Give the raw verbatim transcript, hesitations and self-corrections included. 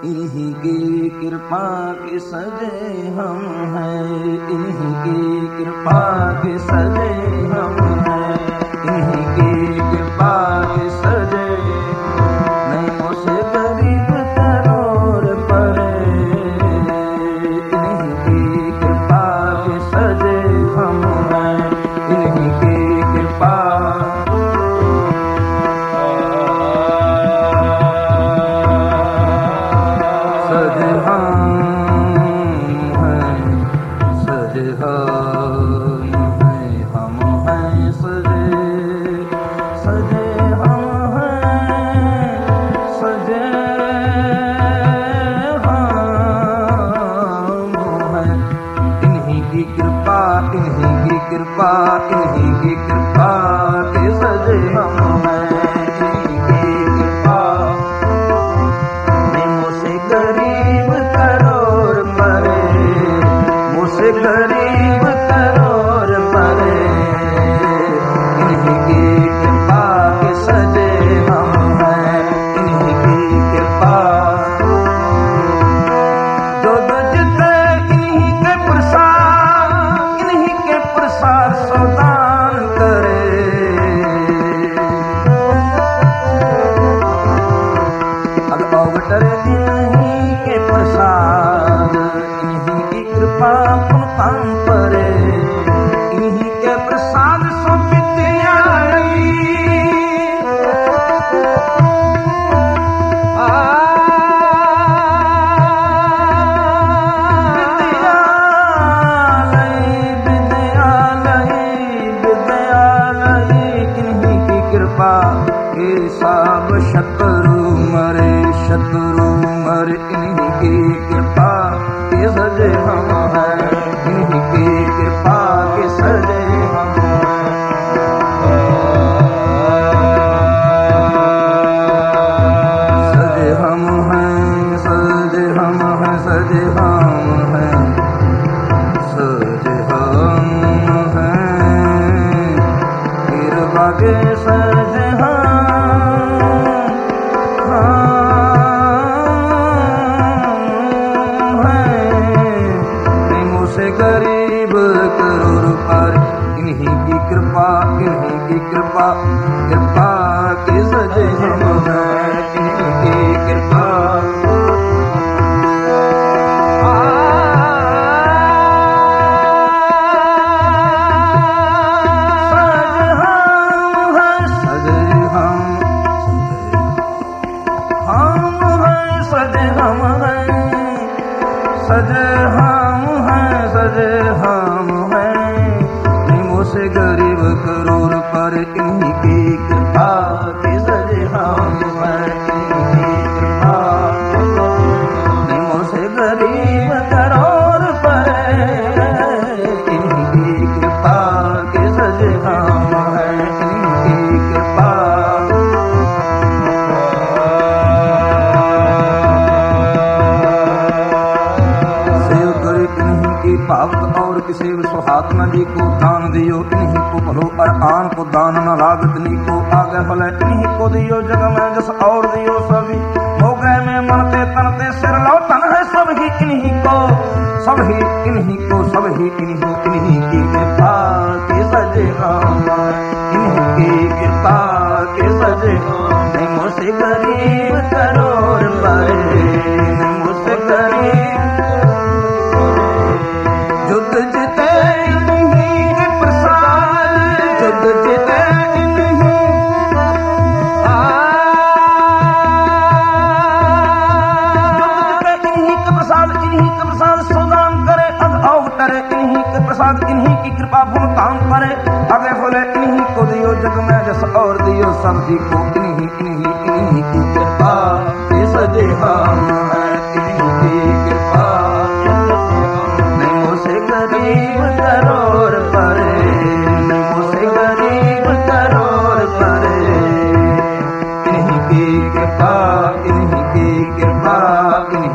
इन्हीं की कृपा के सजे हम हैं, इन्हीं की कृपा के सजे हम हैं, इन्हीं की कृपा के सजे नहीं मुझसे गरीब करोड़ परे, इन्हीं की कृपा के सजे हम हैं, इन्हीं की कृपा कृपा इन्हीं की कृपा के सजे हम हैं, इन्हीं की कृपा नहीं मुझसे गरीब करोड़ परे, मुझसे गरीब करोड़ परे, इन्हीं की कृपा के सजे हम हैं, इन्हीं की कृपा जो बजते इन्हीं के प्रसाद, इन्हीं के प्रसाद सुदान करे, अब अवतर इन्हीं के प्रसाद, इन्हीं की कृपा पुनः परे, इन्हीं के प्रसाद सो विद्यालय, के सब शत्रु मरे, शत्रु मरे, इन्हीं की कृपा के सजे हम हैं, इन्हीं की कृपा के सजे हम हैं, सजे हम हैं, सजे हम हैं, सजे हम हैं, सजे हम हैं, कृपा के सजे हम गरीब करोड़ पर, इन्हीं की कृपा, इन्हीं की कृपा, कृपा के सजे हम हैं, इन्हीं की कृपा सजे हम हैं, सजे हम हैं, सजे हम हैं, सजे हम हैं, नहीं मुझसे गरीब करोड़ पर, इन्हीं की कृपा के सजे हम हैं, इन्हीं की कृपा नहीं मुझसे गरीब करोड़ पर, इन्हीं की कृपा के सजे हम हैं, इन्हीं की कृपा भावत और किसी सुहात्मा जी को दान दियो, इन्हीं को भलो और आन को दान न लागत, नी को आगे भले इन्हीं को दियो, जग में जस और दियो सभी हो गए में मनते तनते सिर लो तन है सब ही इन्हीं को, सब ही इन्हीं को, सब ही इन्हीं, इन्हीं की कृपा के सजे हम, इन्हीं की कृपा के सजे नहीं मुझसे गरीब करोड़ परे, नहीं मुझसे गरीब युद्ध जीते इन्हीं के प्रसाद, युद्ध जीते इन्हीं, युद्ध जीते इन्हीं के प्रसाद, इन्हीं के प्रसाद सुदान करे, अब अवतरे इन्हीं के प्रसाद, इन्हीं की कृपा भुगतान करे, आगे बोले इन्हीं को दियो, जग में जस और दियो सब जी को, इन्हीं इन्हीं इन्हीं की कृपा के सजे हम हैं, इन्हीं की कृपा गरीब करोड़ परे, मुझसे गरीब करोड़ परे, इन्हीं की कृपा, इन्हीं की कृपा, इन्हीं